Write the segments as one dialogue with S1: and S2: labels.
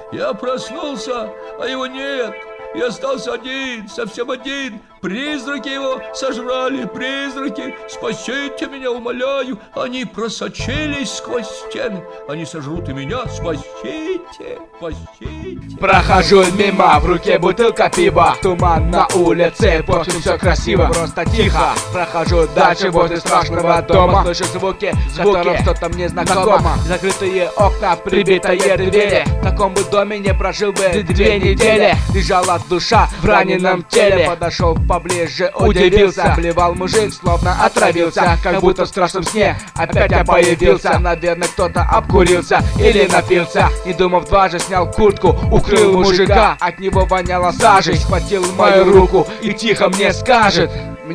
S1: Я проснулся, а его нет. Я остался один, совсем один. Призраки его сожрали, призраки. Спасите меня, умоляю. Они просочились сквозь стены. Они сожрут и меня. Спасите, спасите.
S2: Прохожу мимо, в руке бутылка пива. Туман на улице, в общем все красиво. Просто тихо, прохожу дальше возле страшного дома. Слышу звуки, в котором что-то мне знакомо. Закрытые окна, прибитые двери. В таком бы доме не прожил бы 2 недели. Лежала душа в раненом теле. Подошел поближе, удивился. Блевал мужик, словно отравился. Как будто в страшном сне опять я появился. Наверное, кто-то обкурился или напился. Не думав дважды, снял куртку, укрыл мужика. От него воняло сажей. Схватил мою руку и тихо мне скажет.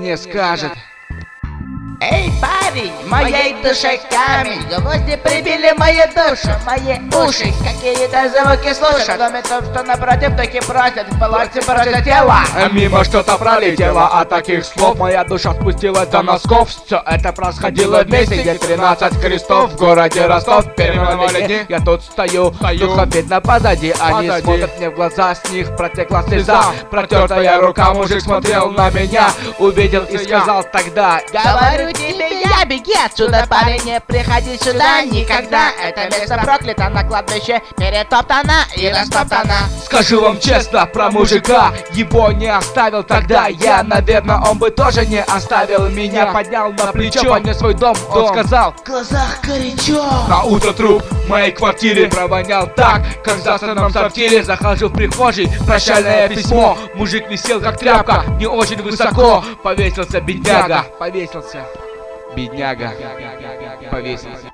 S3: Эй, парень, в моей душе камень. Гвозди прибили мою душу, мои уши какие-то звуки слушают. Кроме того, что напротив таки просят в палате тело.
S2: Мимо что-то пролетело, от таких слов моя душа спустилась до носков. Все это происходило вместе, где 13 крестов в городе Ростов. Перемены я тут стою, духа видно позади. Они смотрят мне в глаза, с них протекла слеза. Протертая рука, мужик смотрел на меня, увидел и сказал тогда:
S3: говорю тебе я, беги отсюда, парень, не приходи сюда никогда. Это место проклято, на кладбище перетоптано и растоптано.
S2: Скажу вам честно про мужика, его не оставил тогда я. Наверное, он бы тоже не оставил меня. Поднял на плечо, понес свой дом. Он сказал:
S3: в глазах горячо.
S2: На утро труп в моей квартире провонял так, как в засранном сортире. Захожу в прихожей, прощальное письмо. Мужик висел как тряпка, не очень высоко. Повесился бедняга, повесился.